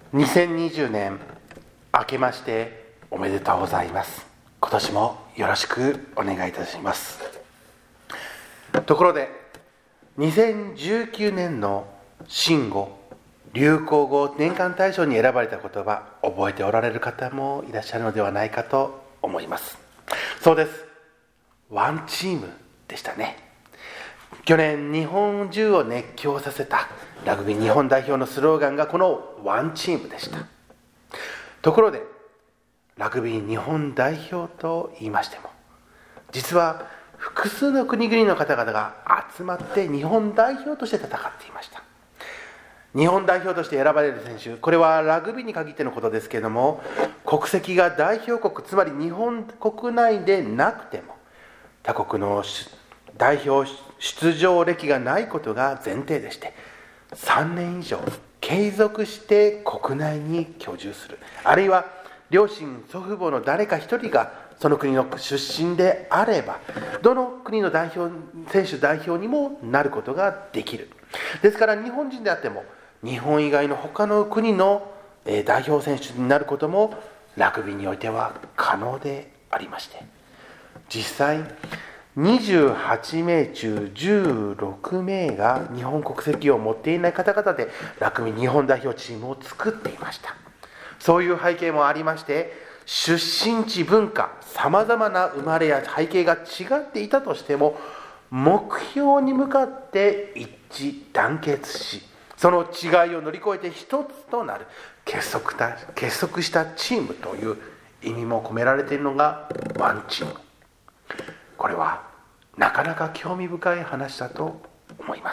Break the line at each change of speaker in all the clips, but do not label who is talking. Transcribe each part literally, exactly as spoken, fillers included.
にせんにじゅうねん明けましておめでとうございます。今年もよろしくお願いいたします。ところでにせんじゅうきゅうねんの新語・流行語年間大賞に選ばれた言葉、覚えておられる方もいらっしゃるのではないかと思います。そうです、ワンチームでしたね。去年日本中を熱狂させたラグビー日本代表のスローガンがこのワンチームでした。ところでラグビー日本代表と言いましても、実は複数の国々の方々が集まって日本代表として戦っていました。日本代表として選ばれる選手、これはラグビーに限ってのことですけれども、国籍が代表国、つまり日本国内でなくても他国の代表出場歴がないことが前提でして、さんねん以上継続して国内に居住する、あるいは両親祖父母の誰か一人がその国の出身であれば、どの国の代表選手代表にもなることができる。ですから日本人であっても日本以外の他の国の代表選手になることもラグビーにおいては可能でありまして、実際にじゅうはちめい中じゅうろくめいが日本国籍を持っていない方々でラグビー日本代表チームを作っていました。そういう背景もありまして、出身地、文化、さまざまな生まれや背景が違っていたとしても、目標に向かって一致団結し、その違いを乗り越えて一つとなる結束た結束したチームという意味も込められているのがワンチーム。これはなかなか興味深い話だと思います。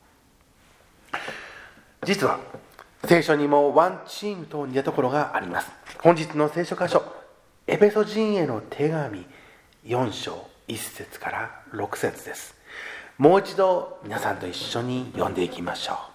実は聖書にもワンチームと似たところがあります。本日の聖書箇所、エペソ人への手紙よん章いっ節からろく節です。もう一度皆さんと一緒に読んでいきましょう。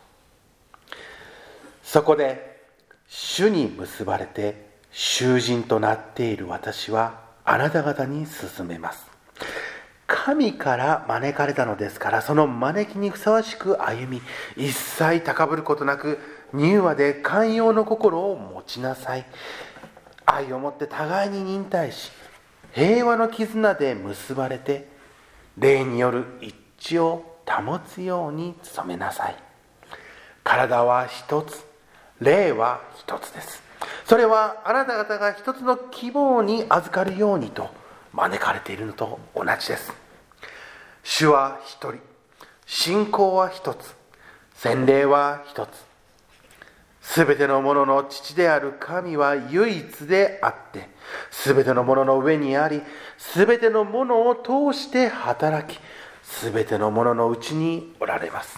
そこで主に結ばれて囚人となっている私はあなた方に勧めます。神から招かれたのですから、その招きにふさわしく歩み、一切高ぶることなく柔和で寛容の心を持ちなさい。愛をもって互いに忍耐し、平和の絆で結ばれて霊による一致を保つように努めなさい。体は一つ、霊は一つです。それはあなた方が一つの希望に預かるようにと招かれているのと同じです。主は一人、信仰は一つ、洗礼は一つ。すべてのものの父である神は唯一であって、すべてのものの上にあり、すべてのものを通して働き、すべてのもののうちにおられます。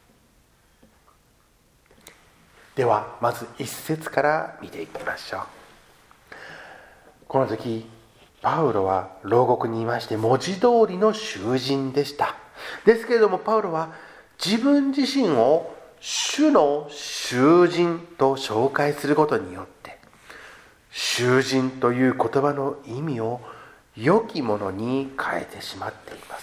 ではまず一節から見ていきましょう。この時パウロは牢獄にいまして、文字通りの囚人でした。ですけれどもパウロは自分自身を主の囚人と紹介することによって、囚人という言葉の意味を良きものに変えてしまっています。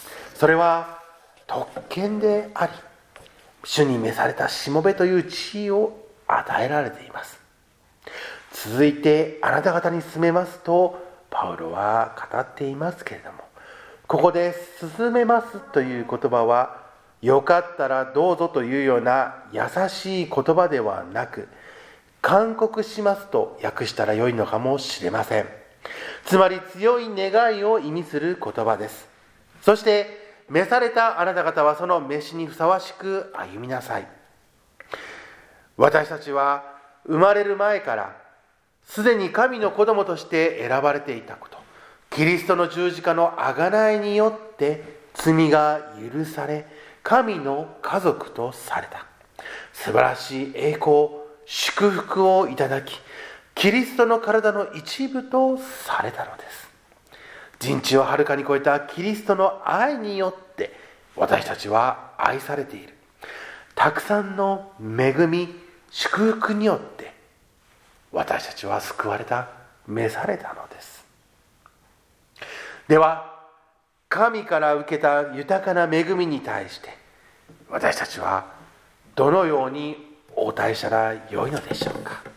それは特権であり、主に召されたしもべという地位を与えられています。続いてあなた方に勧めますとパウロは語っていますけれども、ここで勧めますという言葉はよかったらどうぞというような優しい言葉ではなく、勧告しますと訳したらよいのかもしれません。つまり強い願いを意味する言葉です。そして召されたあなた方はその召しにふさわしく歩みなさい。私たちは生まれる前からすでに神の子供として選ばれていたこと、キリストの十字架の贖いによって罪が許され、神の家族とされた。素晴らしい栄光、祝福をいただき、キリストの体の一部とされたのです。人知をはるかに超えたキリストの愛によって私たちは愛されている。たくさんの恵み、祝福によって私たちは救われた、召されたのです。では神から受けた豊かな恵みに対して私たちはどのように応対したらよいのでしょうか。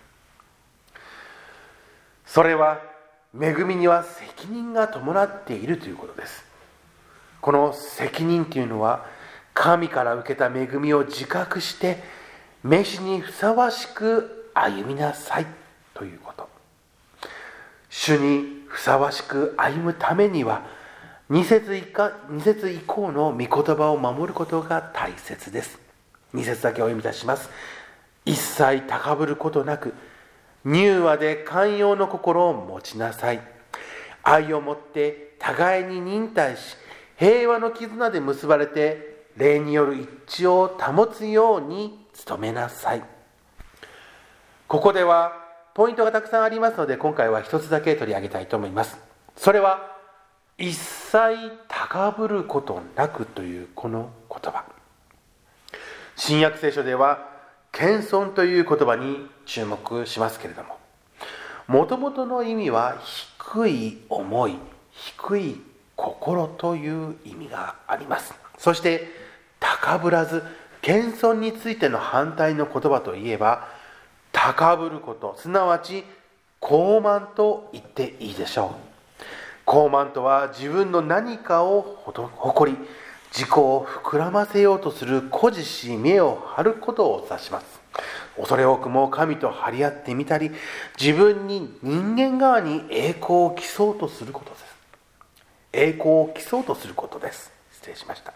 それは恵みには責任が伴っているということです。この責任というのは、神から受けた恵みを自覚して召しにふさわしく歩みなさいということ。主にふさわしく歩むためには、に節以下、に節以降の御言葉を守ることが大切です。に節だけお読みいたします。一切高ぶることなく、柔和で寛容の心を持ちなさい。愛をもって互いに忍耐し、平和の絆で結ばれて、霊による一致を保つように努めなさい。ここではポイントがたくさんありますので、今回は一つだけ取り上げたいと思います。それは、一切高ぶることなくというこの言葉。新約聖書では謙遜という言葉に注目しますけれども、もともとの意味は低い思い、低い心という意味があります。そして高ぶらず、謙遜についての反対の言葉といえば、高ぶること、すなわち傲慢と言っていいでしょう。傲慢とは、自分の何かを誇り、自己を膨らませようとする誇示し見栄を張ることを指します。恐れ多くも神と張り合ってみたり、自分に人間側に栄光を競うとすることです。栄光を競うとすることです。失礼しました。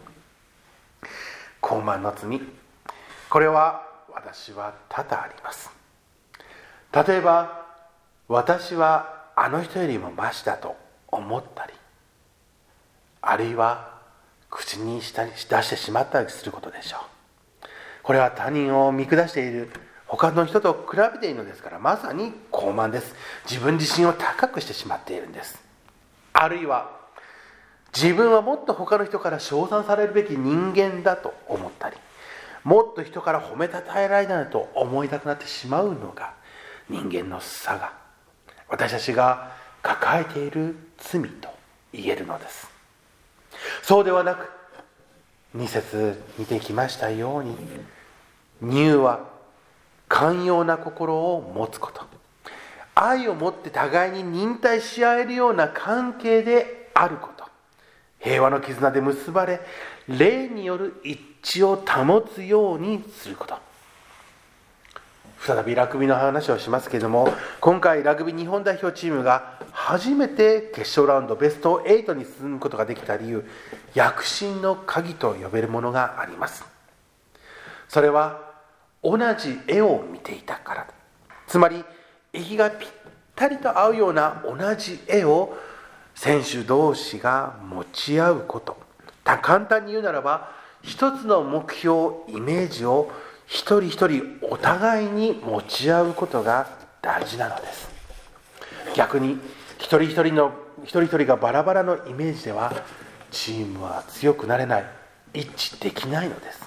傲慢の罪、これは私は多々あります。例えば、私はあの人よりもマシだと思ったり、あるいは口にしたり出してしまったりすることでしょう。これは他人を見下している他の人と比べているのですから、まさに傲慢です。自分自身を高くしてしまっているんです。あるいは自分はもっと他の人から称賛されるべき人間だと思ったり、もっと人から褒めたたえられないと思いたくなってしまうのが人間の差が、私たちが抱えている罪と言えるのです。そうではなく、に節見てきましたように、柔和寛容な心を持つこと、愛を持って互いに忍耐し合えるような関係であること、平和の絆で結ばれ、霊による一致を保つようにすること。再びラグビーの話をしますけれども、今回ラグビー日本代表チームが初めて決勝ラウンドベストはちに進むことができた理由、躍進の鍵と呼べるものがあります。それは同じ絵を見ていたから。つまり息がぴったりと合うような同じ絵を選手同士が持ち合うこと。簡単に言うならば、一つの目標、イメージを一人一人お互いに持ち合うことが大事なのです。逆に一人一人の一人一人がバラバラのイメージでは、チームは強くなれない、一致できないのです。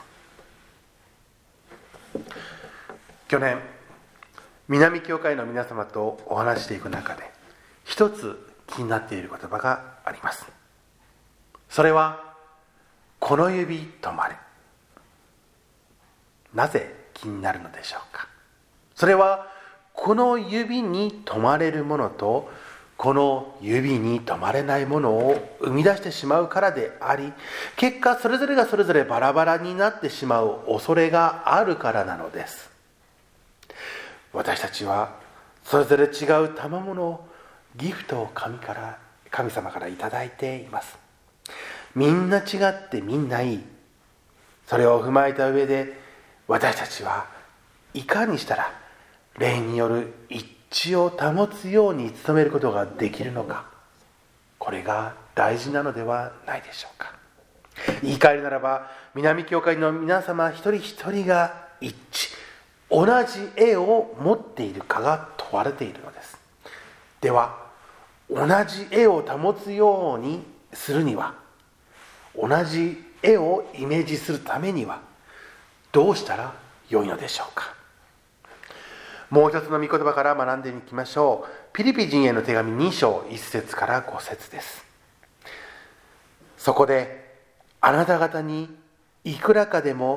去年、南教会の皆様とお話していく中で、一つ気になっている言葉があります。それは、この指止まれ。なぜ気になるのでしょうか。それは、この指に止まれるものと、この指に止まれないものを生み出してしまうからであり、結果それぞれがそれぞれバラバラになってしまう恐れがあるからなのです。私たちはそれぞれ違う賜物を、ギフトを神から神様からいただいています。みんな違ってみんないい。それを踏まえた上で、私たちはいかにしたら霊による一致を保つように努めることができるのか、これが大事なのではないでしょうか。言い換えるならば、南教会の皆様一人一人が一致、同じ絵を持っているかが問われているのです。では、同じ絵を保つようにするには、同じ絵をイメージするためにはどうしたらよいのでしょうか。もう一つの御言葉から学んでいきましょう。ピリピ人への手紙に章いち節からご節です。そこで、あなた方にいくらかでも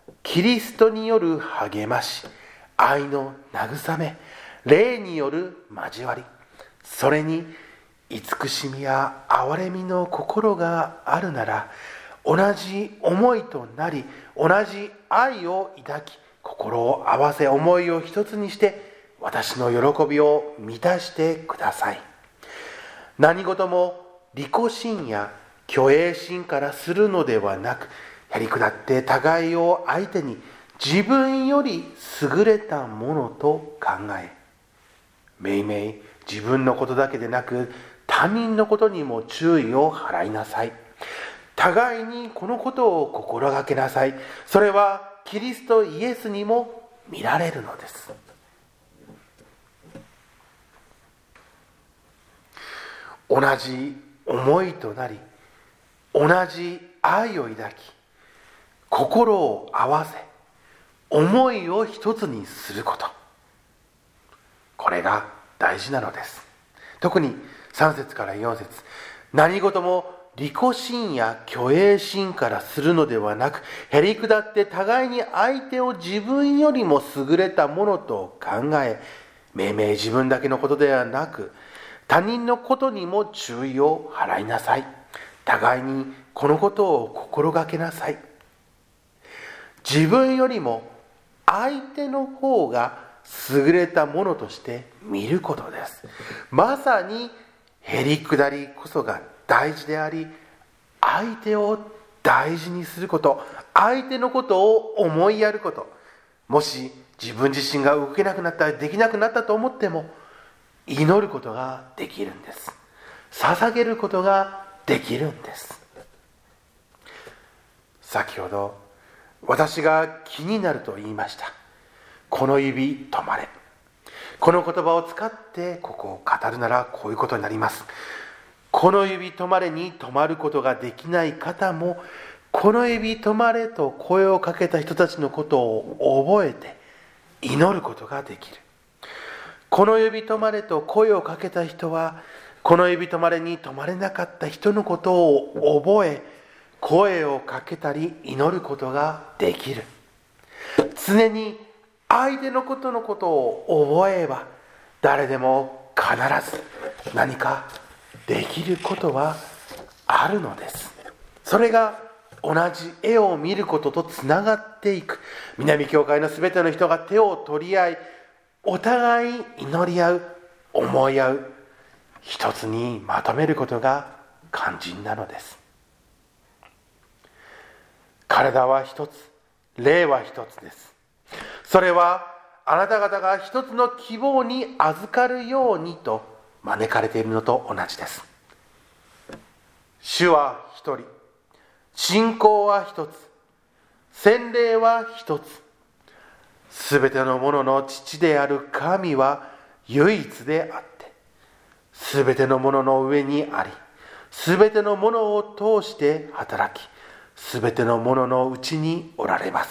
キリストによる励まし、愛の慰め、霊による交わり、それに慈しみや憐れみの心があるなら、同じ思いとなり、同じ愛を抱き、心を合わせ思いを一つにして、私の喜びを満たしてください。何事も利己心や虚栄心からするのではなく、へりくだって互いを相手に自分より優れたものと考え、めいめい自分のことだけでなく他人のことにも注意を払いなさい。互いにこのことを心がけなさい。それはキリストイエスにも見られるのです。同じ思いとなり、同じ愛を抱き、心を合わせ、思いを一つにすること。これが大事なのです。特にさん節からよん節、何事も利己心や虚栄心からするのではなく、へりくだって互いに相手を自分よりも優れたものと考え、めいめい自分だけのことではなく、他人のことにも注意を払いなさい。互いにこのことを心がけなさい。自分よりも相手の方が優れたものとして見ることです。まさにへりくだりこそが大事であり、相手を大事にすること、相手のことを思いやること。もし自分自身が動けなくなったりできなくなったと思っても、祈ることができるんです。捧げることができるんです。先ほど私が気になると言いました。この指止まれ。この言葉を使ってここを語るならこういうことになります。この指止まれに止まることができない方も、この指止まれと声をかけた人たちのことを覚えて祈ることができる。この指止まれと声をかけた人は、この指止まれに止まれなかった人のことを覚え、声をかけたり祈ることができる。常に相手のことのことを覚えば、誰でも必ず何かできることはあるのです。それが同じ絵を見ることとつながっていく。南教会のすべての人が手を取り合い、お互い祈り合う、思い合う、一つにまとめることが肝心なのです。体は一つ、霊は一つです。それはあなた方が一つの希望に預かるようにと招かれているのと同じです。主は一人、信仰は一つ、洗礼は一つ。すべてのものの父である神は唯一であって、すべてのものの上にあり、すべてのものを通して働き、すべてのもののうちにおられます。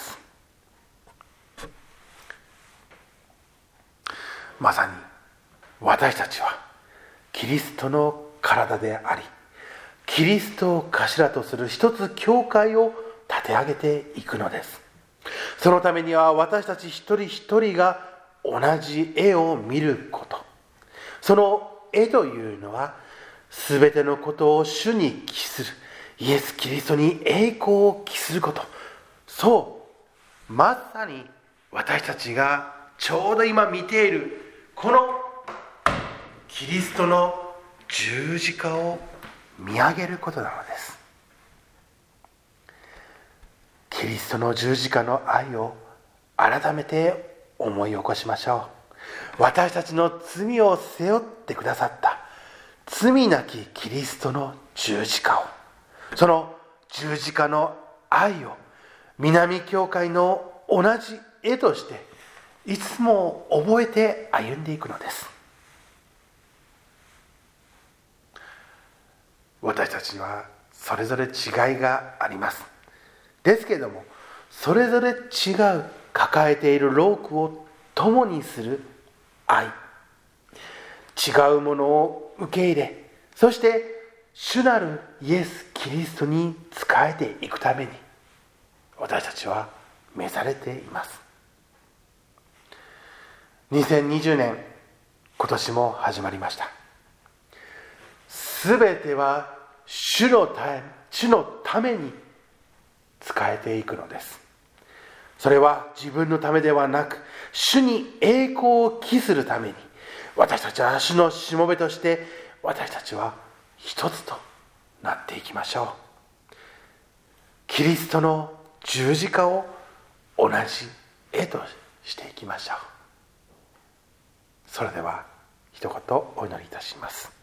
まさに私たちはキリストの体であり、キリストを頭とする一つ教会を立て上げていくのです。そのためには私たち一人一人が同じ絵を見ること。その絵というのは、すべてのことを主に帰する、イエス・キリストに栄光を帰すること。そう、まさに私たちがちょうど今見ているこのキリストの十字架を見上げることなのです。キリストの十字架の愛を改めて思い起こしましょう。私たちの罪を背負ってくださった罪なきキリストの十字架を、その十字架の愛を南教会の同じ絵としていつも覚えて歩んでいくのです。私たちにはそれぞれ違いがあります。ですけれども、それぞれ違う抱えている労苦を共にする愛、違うものを受け入れ、そして主なるイエス・キリストに仕えていくために、私たちは召されています。にせんにじゅうねん、今年も始まりました。すべては主のため、主のために使えていくのです。それは自分のためではなく、主に栄光を期するために、私たちは主のしもべとして、私たちは一つとなっていきましょう。キリストの十字架を同じ絵としていきましょう。それでは一言お祈りいたします。